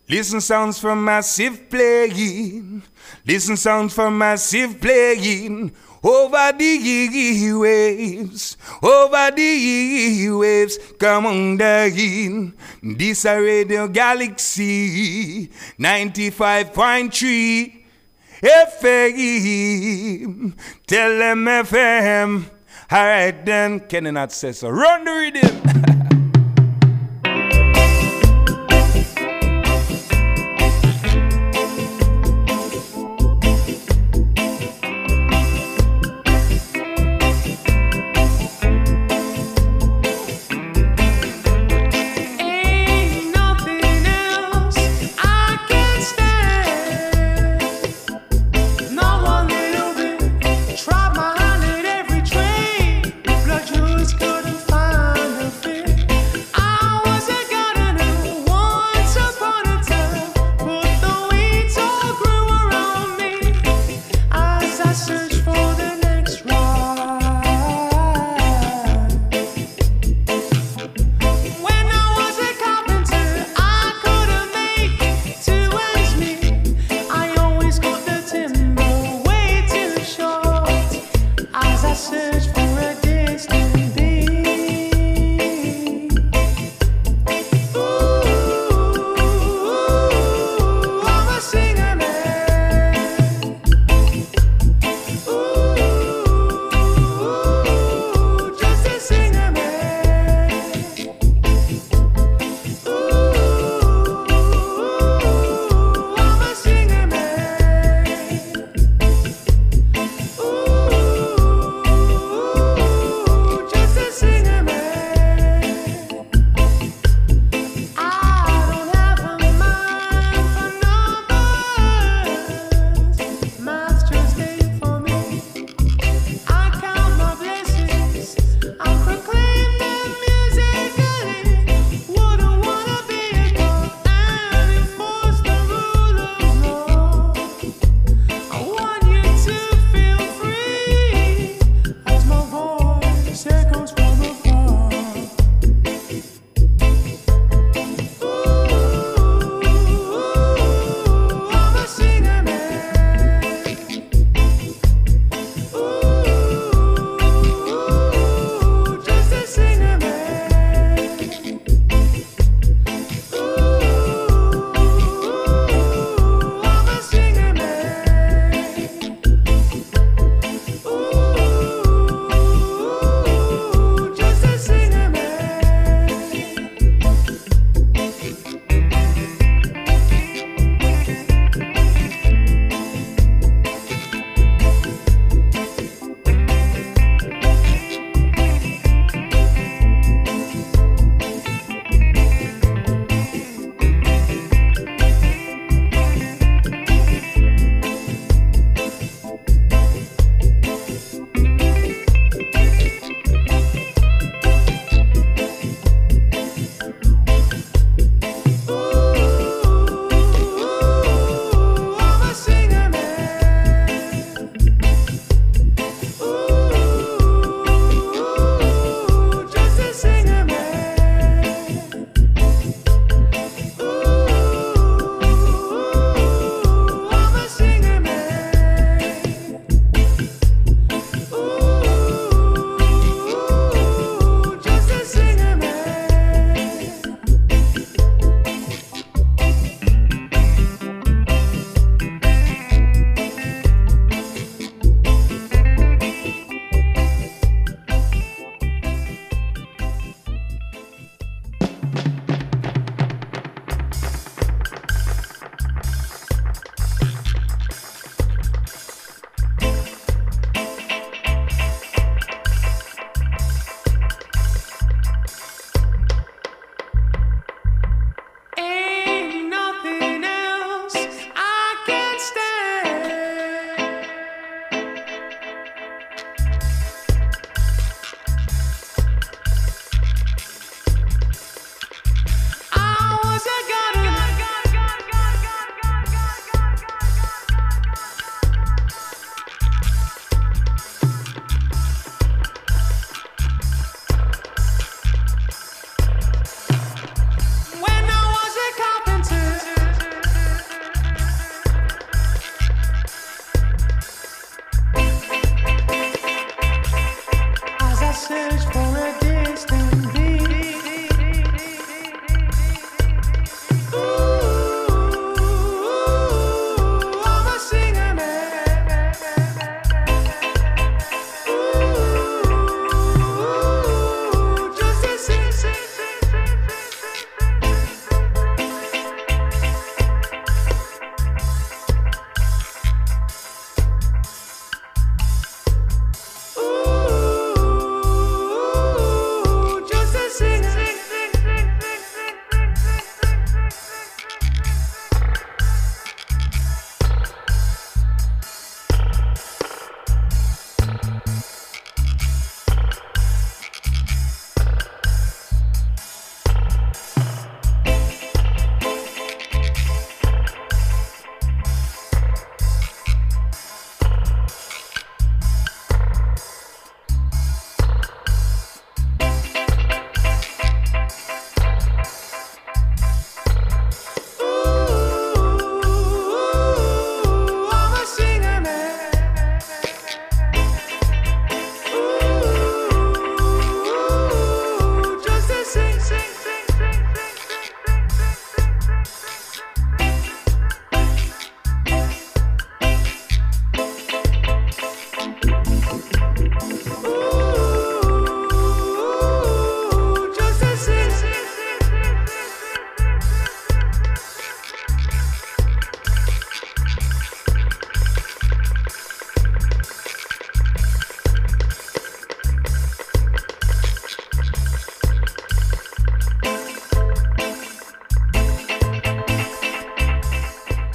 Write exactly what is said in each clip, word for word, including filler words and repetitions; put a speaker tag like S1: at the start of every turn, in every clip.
S1: Listen sounds from massive playing. Listen sounds from massive playing. Over the waves, over the waves, come on down. This a Radio Galaxy ninety-five point three F M. Tell them F M. Alright then, can you not say so? Run the rhythm.
S2: Try my hand at every trade, blood juice couldn't find a fit.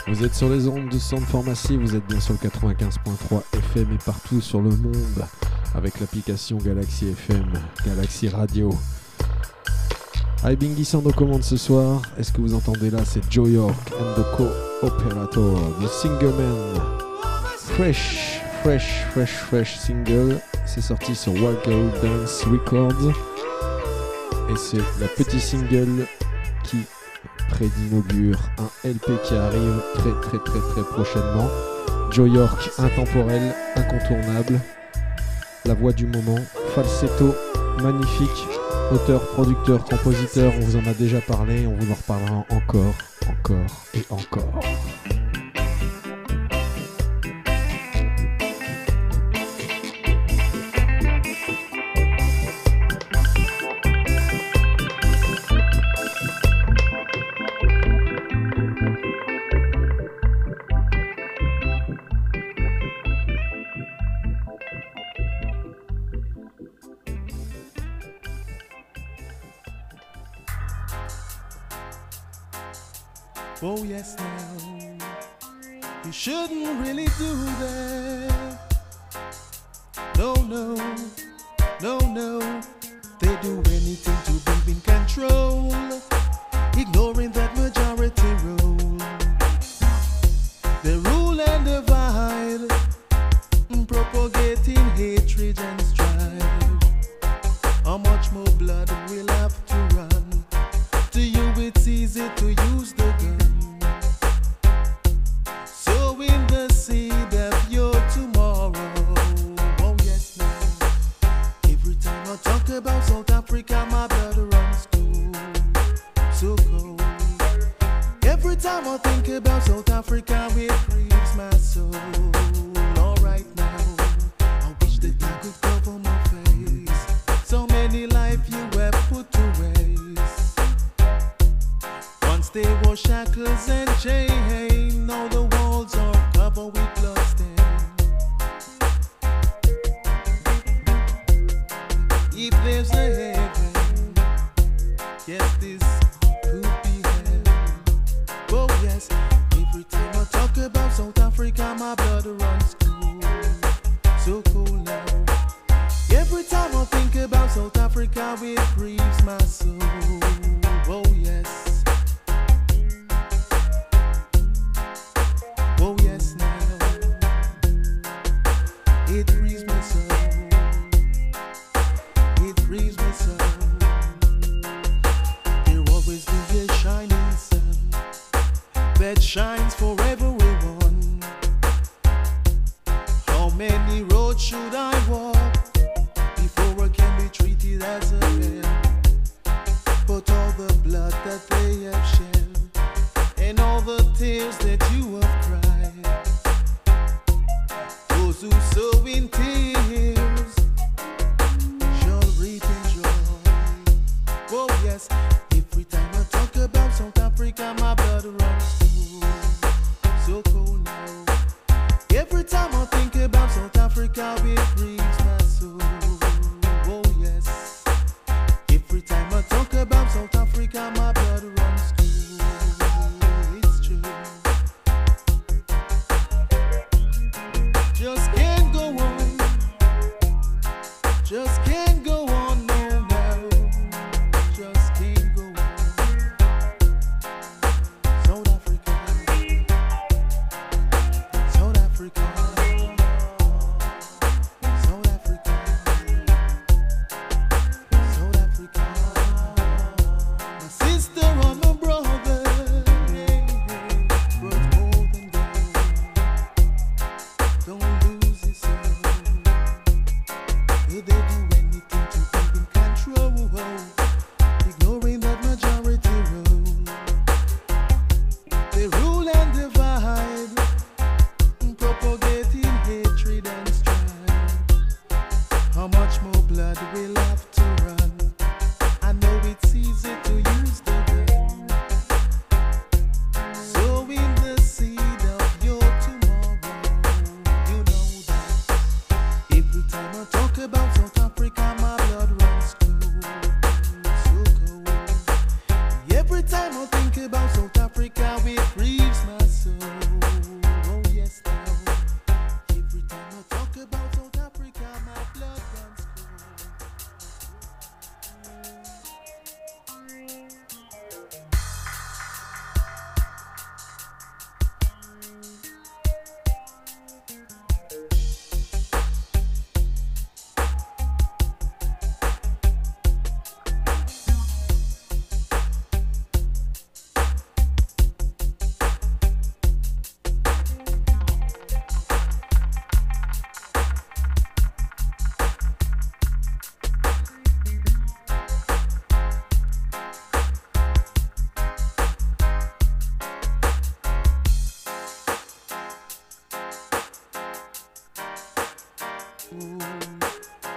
S2: Vous êtes sur les ondes de Sound Pharmacy, vous êtes bien sur le quatre-vingt-quinze point trois F M et partout sur le monde avec l'application Galaxy F M, Galaxy Radio. Ibingi Sound aux commandes ce soir. Est-ce que vous entendez là? C'est Joe York and the Co-Operator, The Single Man. Fresh, fresh, fresh, fresh single. C'est sorti sur Walker Dance Records. Et c'est le petit single qui prédinaugure un L P qui arrive très très très très prochainement. Joe York, intemporel, incontournable, la voix du moment, falsetto, magnifique, auteur, producteur, compositeur, on vous en a déjà parlé, on vous en reparlera encore, encore et encore.
S3: Oh yes now, you shouldn't really do that. No, no, no, no. They do anything to be in control, ignoring that majority rule. They rule and divide, propagating hatred and strife. How much more blood will have to run? To you it's easy to use the gun. Sowing the seed of your tomorrow. Oh yes now. Every time I talk about South Africa, my blood runs cold, so cold. Every time I think about South Africa, it grieves my soul. Alright now, I wish that I could cover my face. So many lives you have put to waste. Once they were shackles and chains, now the walls are covered with bloodstains. If there's a heaven, yes, this could be hell. Oh yes, every time I talk about South Africa, my blood runs cold, so cold now. Every time I think about South Africa, it grieves my soul. Oh yes. Oh yes now. It grieves my soul. It grieves my soul. There always be a shining sun that shines for everyone. How many roads should I walk before I can be treated as a man? But all the blood that they have shed and all the tears that you have cried, those who sow in tears shall reap in joy. Oh yes, every time I talk about South Africa, my blood runs cold, so cold now. Every time I think about South Africa, it grieves my soul. Oh yes, every time I talk about South Africa, my blood runs cold.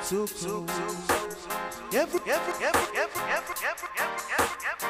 S3: so close. Every, every, every, every, every, every, every, every, every,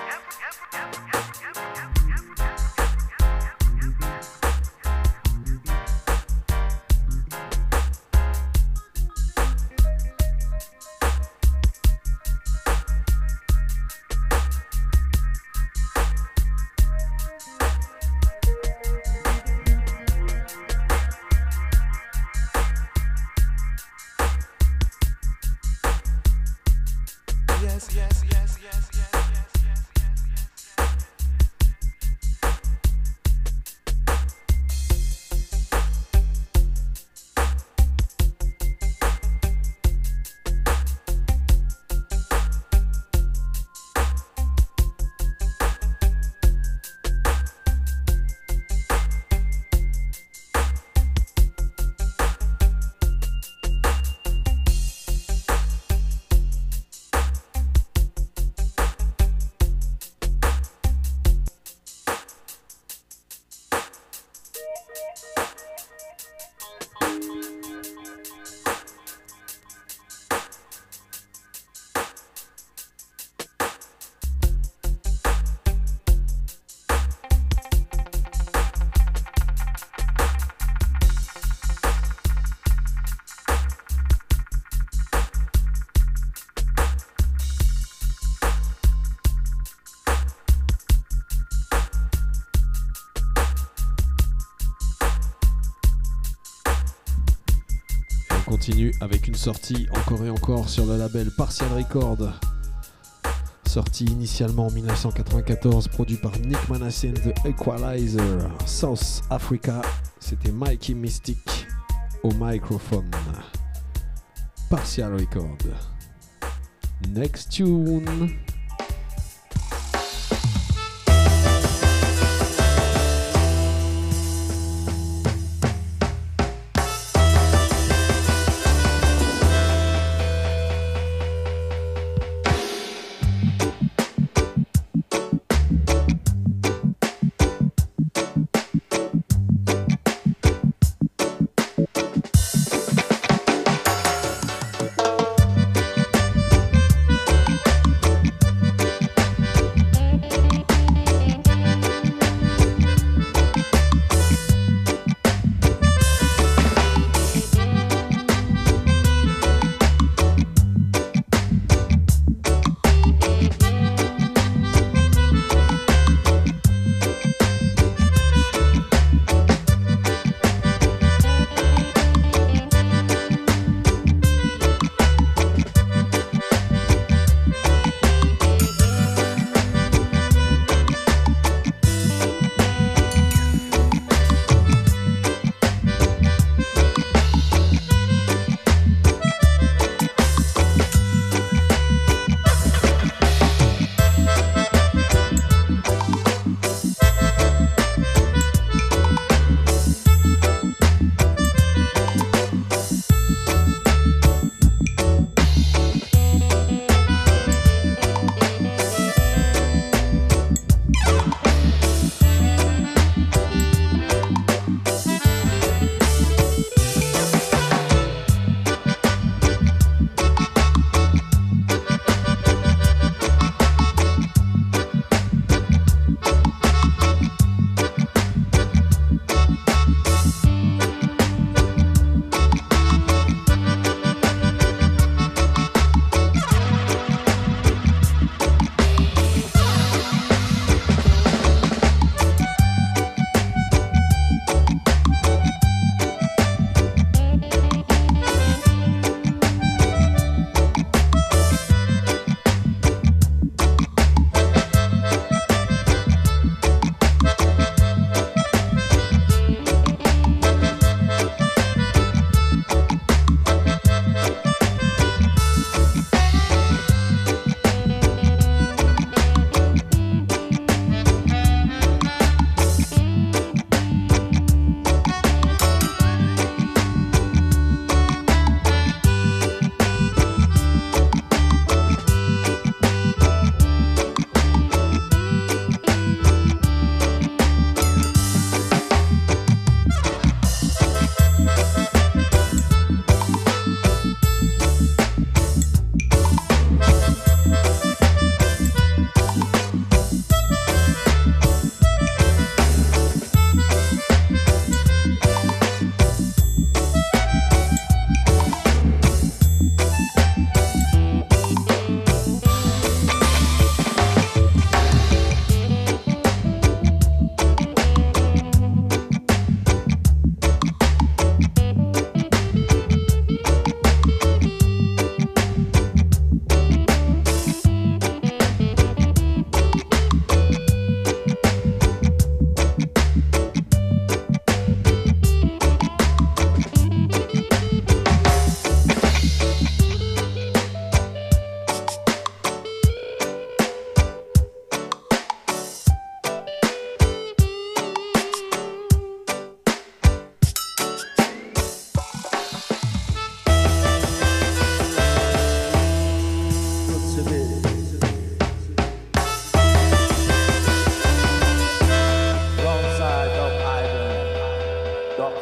S2: continue avec une sortie encore et encore sur le label Partial Record. Sorti initialement en dix-neuf cent quatre-vingt-quatorze, produit par Nick Manasseh and the Equalizer, South Africa. C'était Mikey Mystic au microphone. Partial Record. Next tune.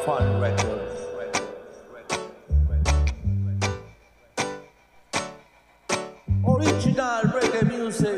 S4: Fun Records. Original reggae music.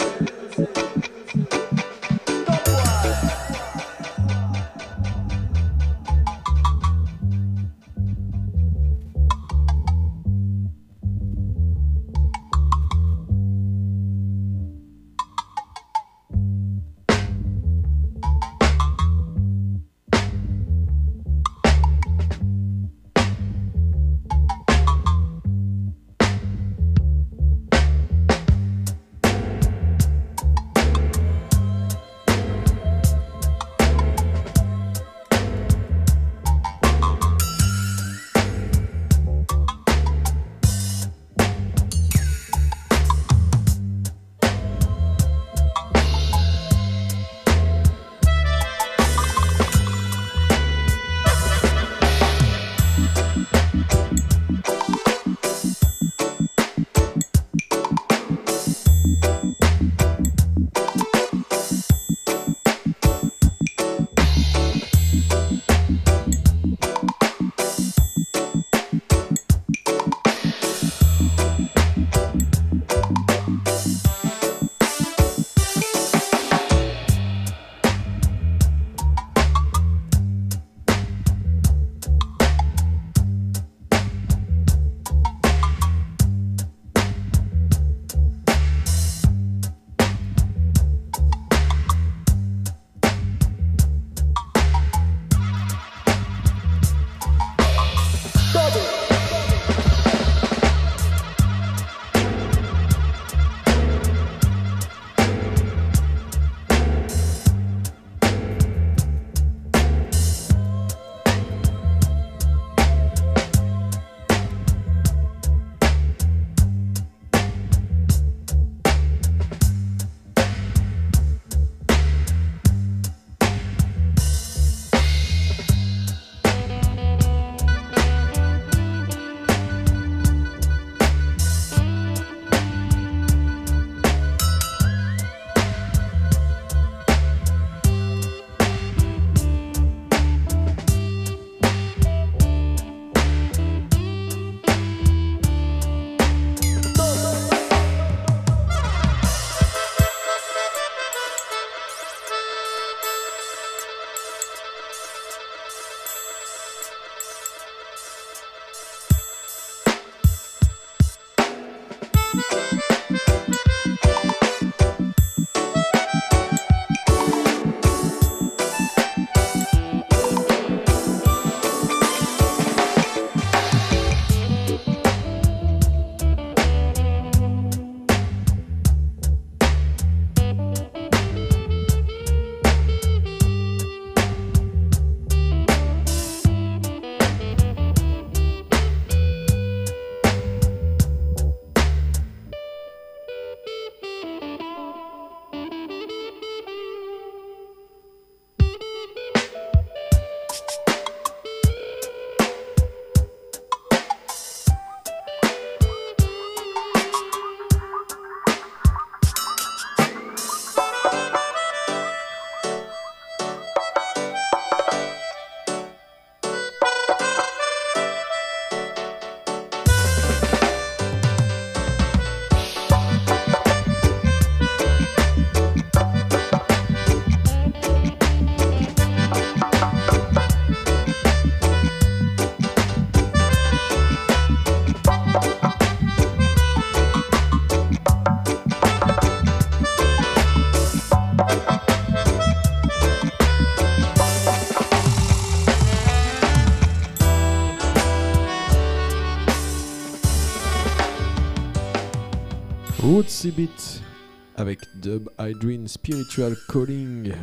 S2: Woodsy Beat avec Dub Hydrin Spiritual Calling,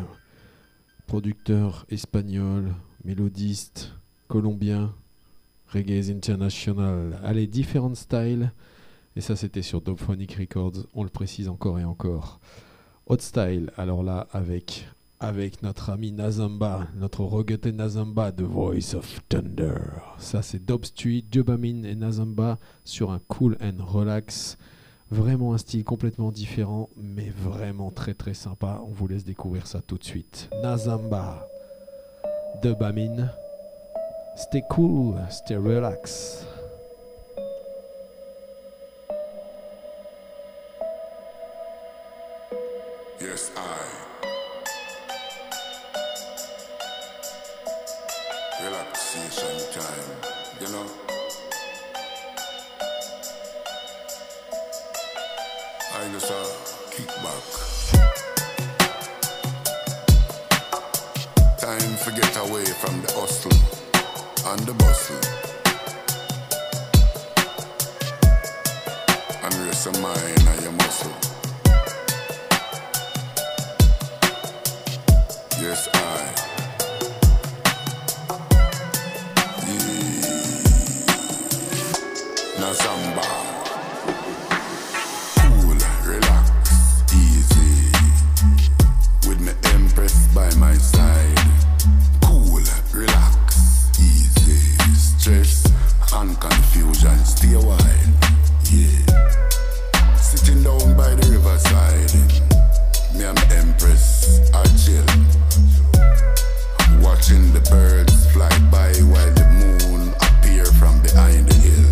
S2: producteur espagnol, mélodiste, colombien, Reggae International. Allez, différents styles. Et ça, c'était sur Dubphonic Records, on le précise encore et encore. Hot Style, alors là, avec, avec notre ami Nazamba, notre regretté Nazamba, The Voice of Thunder. Ça, c'est Dub Street, Dubamine et Nazamba sur un cool and relax. Vraiment un style complètement différent, mais vraiment très très sympa. On vous laisse découvrir ça tout de suite. Nazamba, Dubamine, Stay cool, stay relax.
S5: Yes, I. Relaxation time, you know. I just uh, kick back. Time to get away from the hustle and the bustle, and rest your mind and your muscle. Yes, I. Yeah. Now samba. Cool, relax, easy. With me empress by my side. Cool, relax, easy. Stress and confusion, stay wide. Yeah. Sitting down by the riverside. Me and my empress are chill. Watching the birds fly by while the moon appear from behind the hill.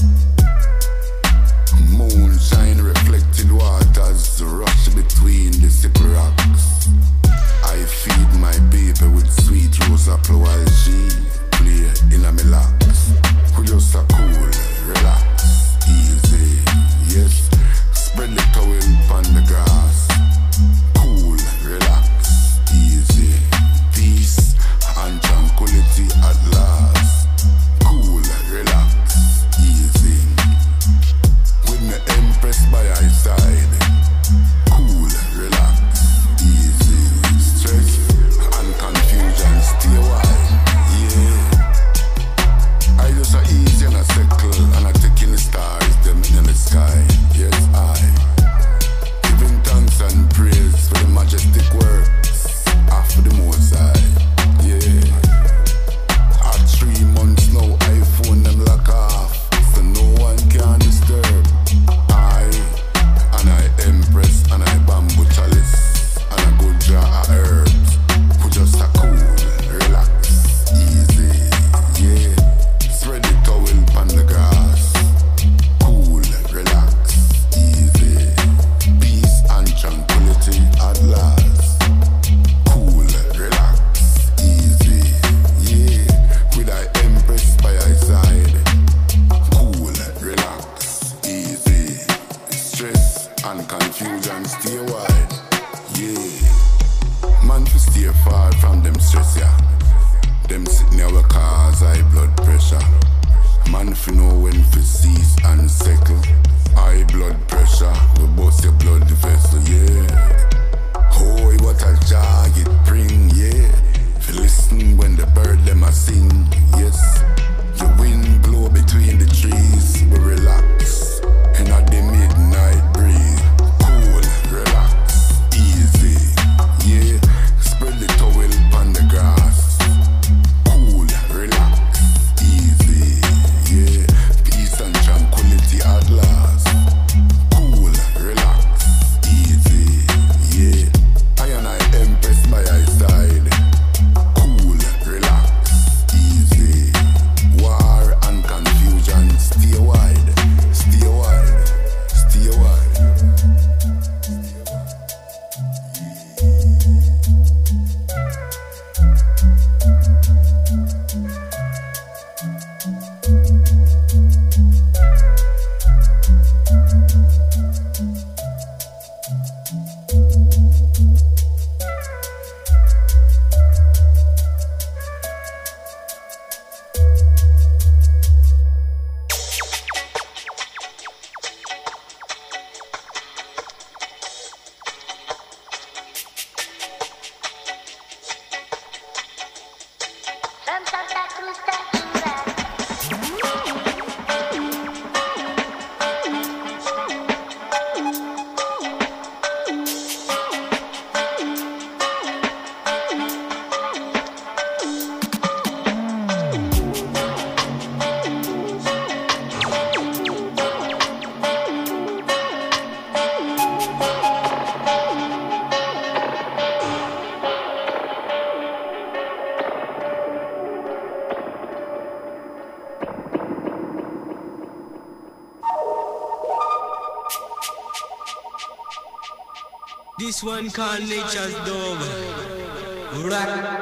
S5: Moonshine reflected waters rush between the sickle rocks. I feed my baby with sweet rose apple while she play in a me locks. We just a cool, relax, easy. Yes, spread the towel on the grass. Cool, relax, easy. Peace and tranquility at last. Cool, relax, easy. With me empress by my side. Cool, relax, easy. Stress and confusion stay wide. Yeah. I just a easy and a circle and I take in the stars, them in the sky. Yes, I. Giving thanks and praise for the majestic works after the Most High. Yeah. At three months now, iPhone them lock off, so no one can disturb. I and I empress and I bamboo chalice and a good jar of herbs. Who just a cool, relax, easy. Yeah. Spread the towel on the grass. Cool, relax, easy. Peace and tranquility at last. Cool, relax, easy. Yeah, with I empress by my side. Cool, relax, easy. Stress and confusion stay wide. Yeah, man fi stay far from them stress, yeah. Them sitting here will cause high blood pressure. Man fi know when fi cease and settle. High blood pressure will bust your blood vessel, yeah. Oh, what a jog it bring, yeah. Fi listen when the bird them a sing, yes. The wind blow between the trees, we relax. In a the midnight breeze. Cool, relax, easy, yeah. Spread the towel on the grass. Cool, relax, easy, yeah. Peace and tranquility at last. Cool, relax, easy, yeah. I and I empress by
S6: This one called Nature's Dove. Rock.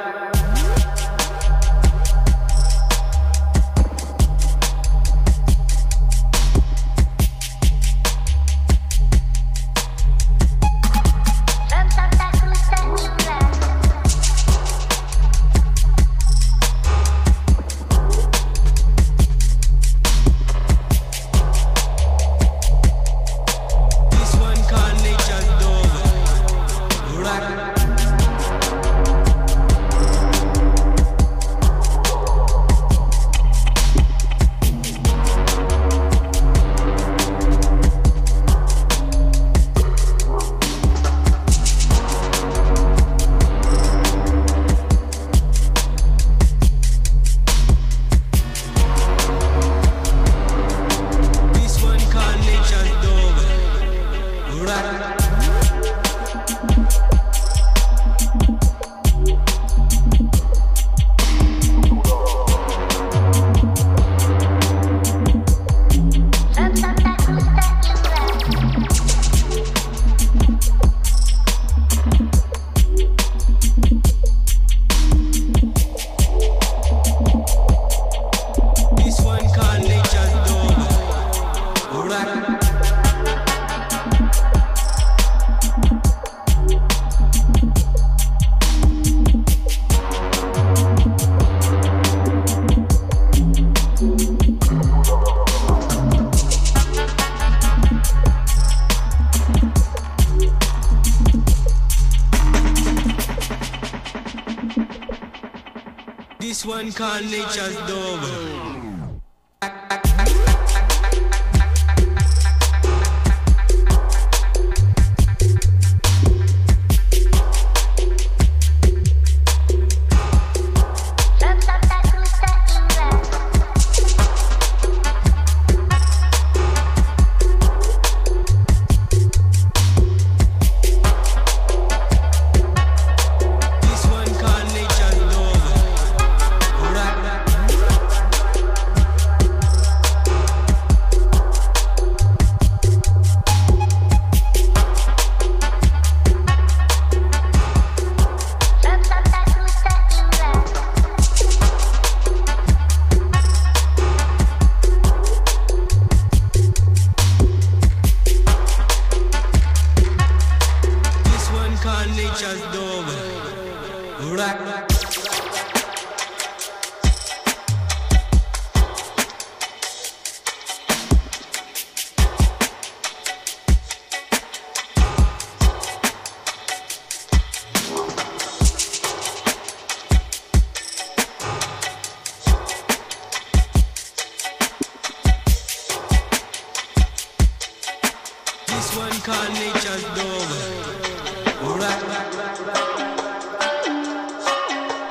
S6: This one called Nature's Dove. Nature's Dove. Rock. This one called Nature's Dove. Rock.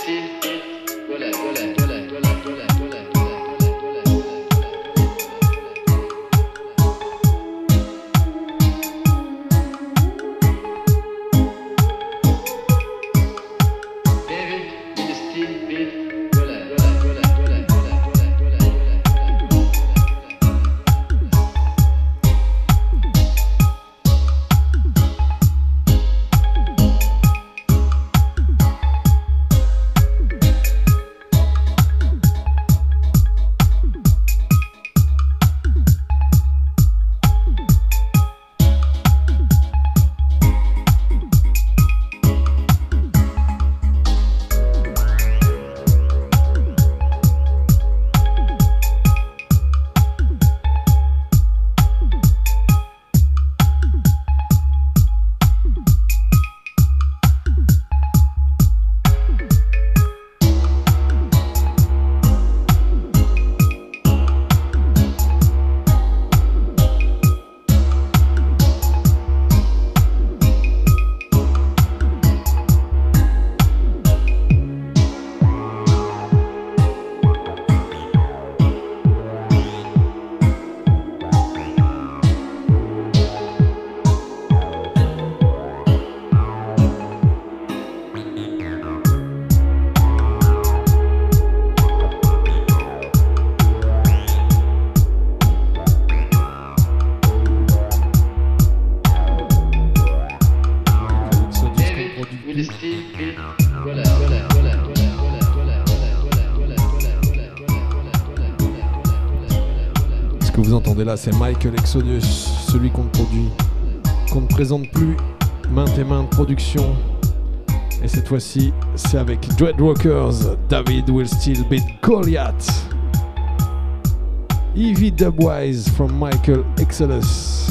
S2: que vous entendez là, c'est Michael Exodus, celui qu'on produit, qu'on ne présente plus maintes et maintes productions. Et cette fois-ci, c'est avec Dreadrockers, David Will Still Beat Goliath. Evie Dubwise from Michael Exodus.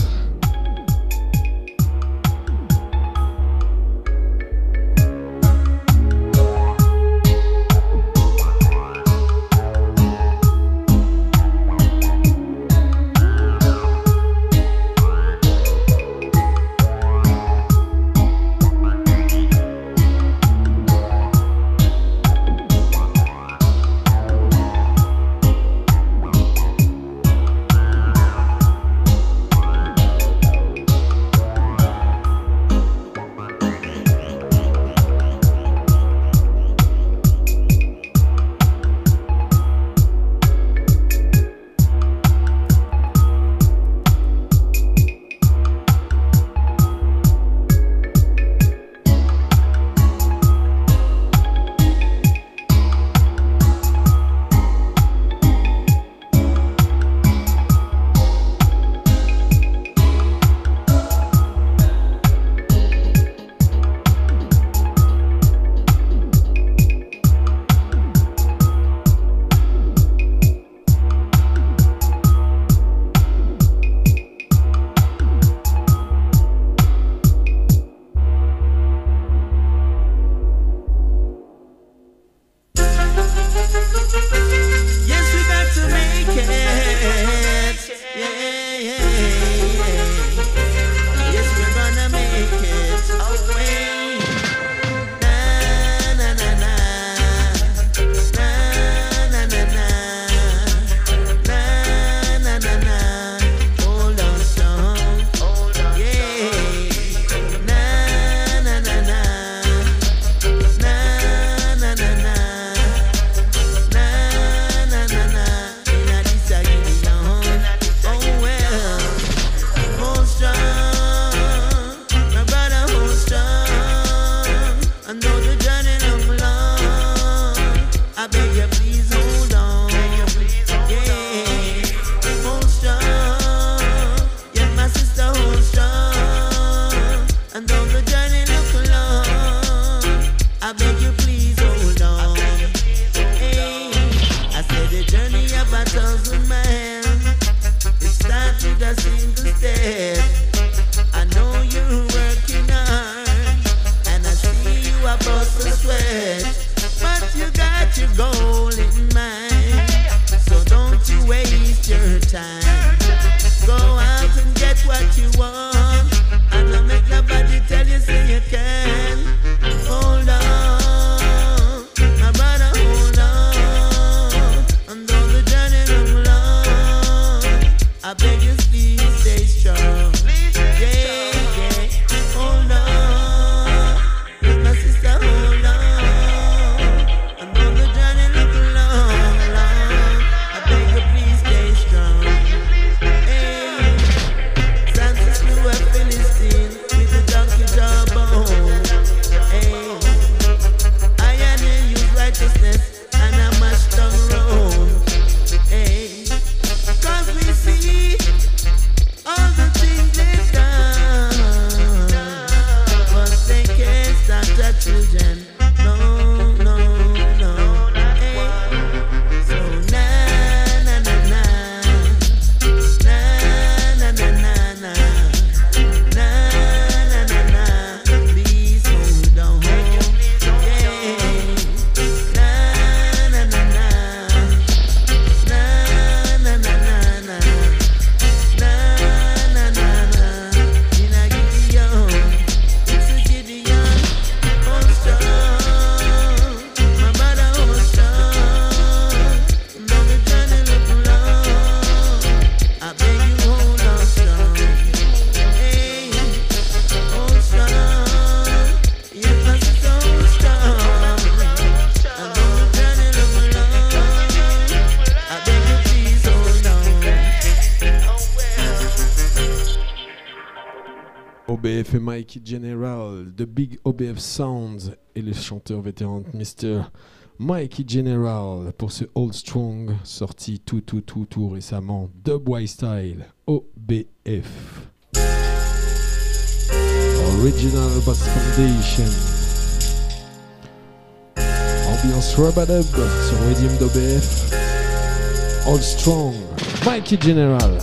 S3: But you got your goal.
S2: O B F et Mikey General de Big O B F Sounds et le chanteur vétéran mister Mikey General pour ce Old Strong sorti tout tout tout tout récemment, Dubwise Style, O B F. Original Bass Foundation. Ambiance Rubadub sur Rhythm d'O B F. Old Strong, Mikey General.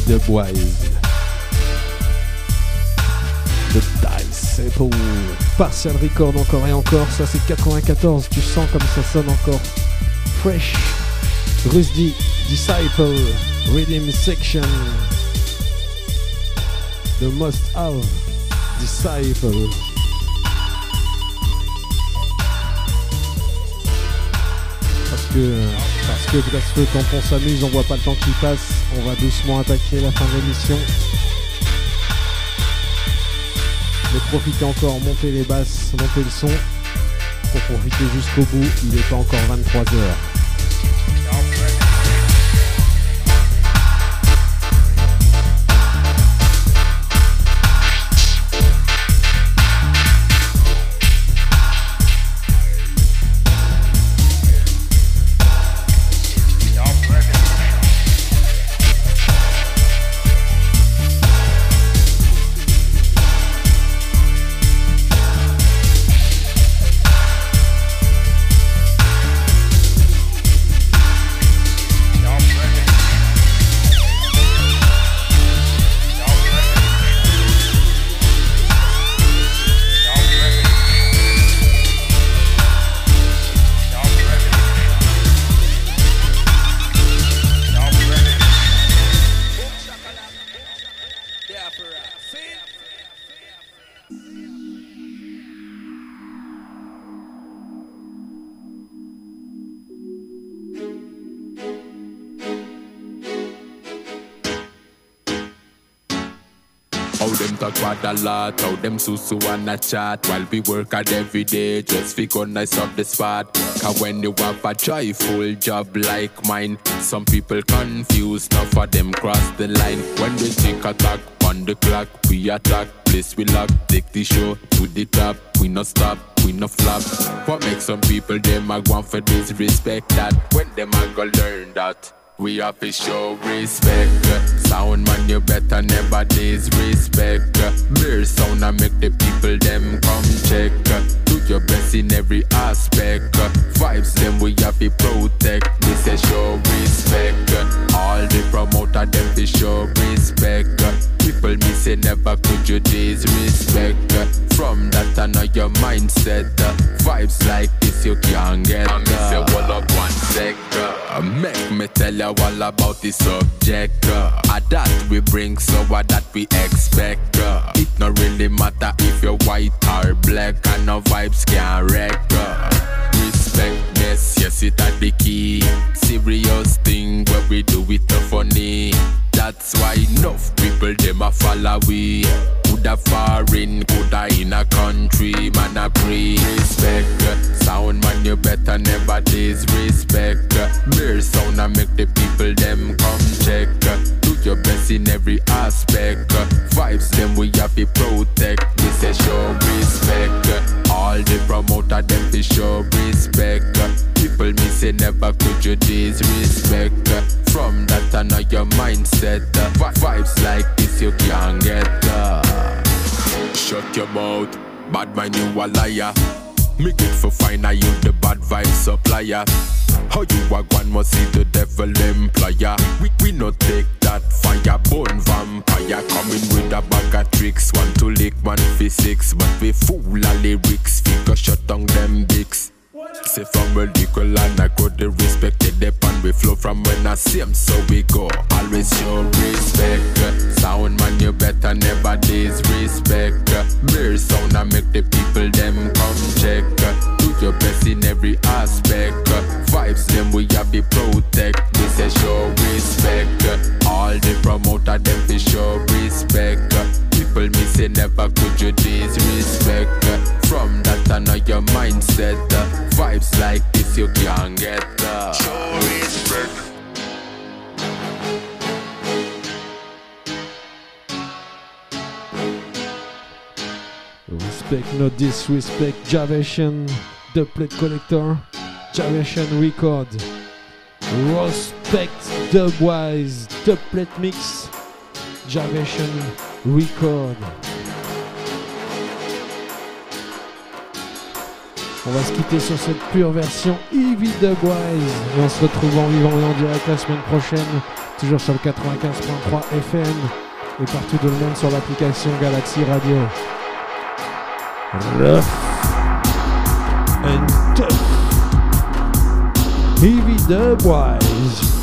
S2: Dubwise. The Disciple. Partial Record encore et encore. Ça c'est quatre-vingt-quatorze. Tu sens comme ça sonne encore. Fresh. Rusty Disciple. Rhythm Section. The Must Have Disciple. Parce que, parce que Blessfeu, quand on s'amuse, on voit pas le temps qui passe. On va doucement attaquer la fin de l'émission. Mais profitez encore, montez les basses, montez le son. Pour profiter jusqu'au bout, il n'est pas encore vingt-trois heures.
S7: A lot, how them susu wanna chat while we work hard every day just fi go nice up the spot. Cause when you have a joyful job like mine, some people confused, enough of them cross the line. When they think attack on the clock, we attack, place we lock, take the show to the top, we no stop, we no flop. What makes some people them a go for disrespect that? When them a go learn that? We have to show respect. Sound man, you better never disrespect. Mere sound and make the people them come check. Do your best in every aspect. Vibes them we have to protect. We say show respect. All the promoter them to show respect. People me say never could you disrespect. From that I know your mindset. Vibes like this you can't get. And me say hold up one sec. Make me tell you all about the subject. Uh, that we bring, so what that we expect. Uh, it no really matter if you're white or black, and no vibes can wreck. Uh, respectness, yes, it had the key. Serious thing where we do it uh, funny. That's why enough people them a follow we. Coulda foreign, coulda in a country, man a pre respect. Sound man you better never disrespect. Mere sound a make the people them come check. Do your best in every aspect. Vibes them we have to protect. We say show respect. All the promoter them to show respect. People me say never could you disrespect. From that I know your mindset. Vibes like this you can't get. Shut your mouth, bad mind you a liar. Make it for fine, are you the bad vibe supplier? How you a one must see the devil employer. We, we no take that fire bone vampire. Coming with a bag of tricks. One to lick, one physics. But we fool a lyrics. Figure shut down them dicks. Say from a little and I got the respect. They depend we flow from when I see them, so we go. Always show respect. Sound man you better never disrespect. Mere sound I make the people them come check. Do your best in every aspect. Vibes them we have to protect. We say show respect. All the promoter them to show respect. People me say never could you disrespect. From that I know your mindset. Vibes like this you can't get. Uh. Show respect.
S2: Respect, no disrespect. Javation, the plate collector. Javation record. Respect, Dubwise, the plate mix. Javation record. On va se quitter sur cette pure version Heavy Dubwise. Et on se retrouve en vivant et en direct la semaine prochaine, toujours sur le quatre-vingt-quinze point trois F M et partout dans le monde sur l'application Galaxy Radio. Rough and tough. Heavy Dubwise.